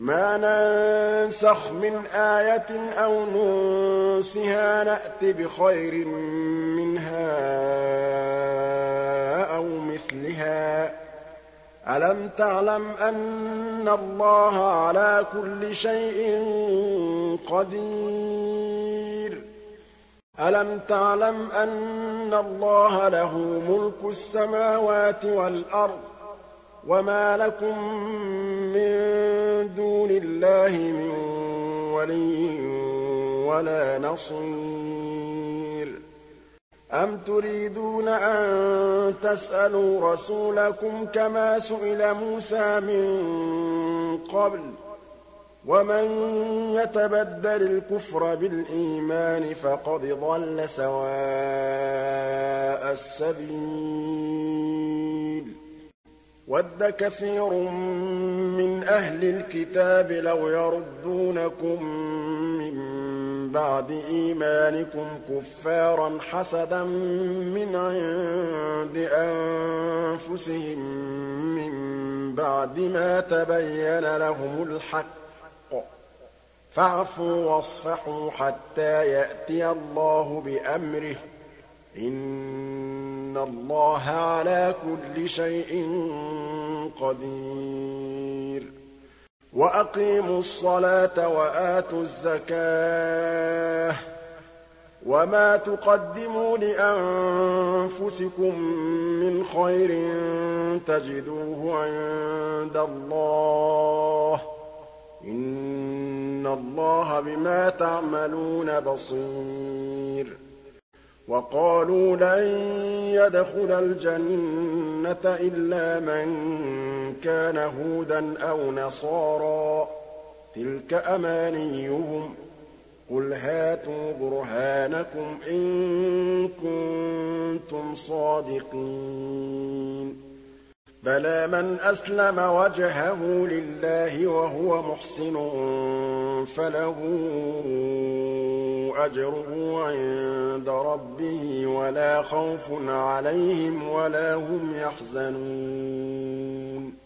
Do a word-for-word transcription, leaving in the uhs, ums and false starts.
مَا نَنسَخْ مِنْ آيَةٍ أَوْ نُنسِهَا نَأْتِ بِخَيْرٍ مِّنْهَا أَوْ مِثْلِهَا ۗ أَلَمْ تَعْلَمْ أَنَّ اللَّهَ عَلَىٰ كُلِّ شَيْءٍ قَدِيرٌ أَلَمْ تَعْلَمْ أَنَّ اللَّهَ لَهُ مُلْكُ السَّمَاوَاتِ وَالْأَرْضِ ۖ وَمَا لَكُم مِّن دُونِ اللَّهِ مِن وَلِيٍّ وَلَا نَصِيرٍ أَمْ تُرِيدُونَ أَن تَسْأَلُوا رَسُولَكُمْ كَمَا سُئِلَ مُوسَىٰ مِن قَبْلُ ۗ وَمَن يَتَبَدَّلِ الْكُفْرَ بِالْإِيمَانِ فَقَدْ ضَلَّ سَوَاءَ السَّبِيلِ وَدَّ كَثِيرٌ مِّنْ أَهْلِ الْكِتَابِ لَوْ يَرُدُّونَكُم مِّن بَعْدِ إِيمَانِكُمْ كُفَّارًا حَسَدًا مِّنْ عِندِ أَنفُسِهِم مِّن بَعْدِ مَا تَبَيَّنَ لَهُمُ الْحَقُّ ۖ فَاعْفُوا وَاصْفَحُوا حَتَّىٰ يَأْتِيَ اللَّهُ بِأَمْرِهِ ۗ إِنَّ اللَّهَ عَلَىٰ كُلِّ شَيْءٍ قَدِيرٌ وَأَقِيمُوا الصَّلَاةَ وَآتُوا الزَّكَاةَ ۚ وَمَا تُقَدِّمُوا لِأَنفُسِكُم مِّنْ خَيْرٍ تَجِدُوهُ عِندَ اللَّهِ ۗ إِنَّ اللَّهَ بِمَا تَعْمَلُونَ بَصِيرٌ وَقَالُوا لَن يَدْخُلَ الْجَنَّةَ إِلَّا مَن كَانَ هُودًا أَوْ نَصَارَىٰ ۗ تِلْكَ أَمَانِيُّهُمْ ۗ قُلْ هَاتُوا بُرْهَانَكُمْ إِن كُنتُمْ صَادِقِينَ بَلَىٰ مَنْ أَسْلَمَ وَجْهَهُ لِلَّهِ وَهُوَ مُحْسِنٌ فَلَهُ أَجْرُهُ عِندَ رَبِّهِ وَلَا خَوْفٌ عَلَيْهِمْ وَلَا هُمْ يَحْزَنُونَ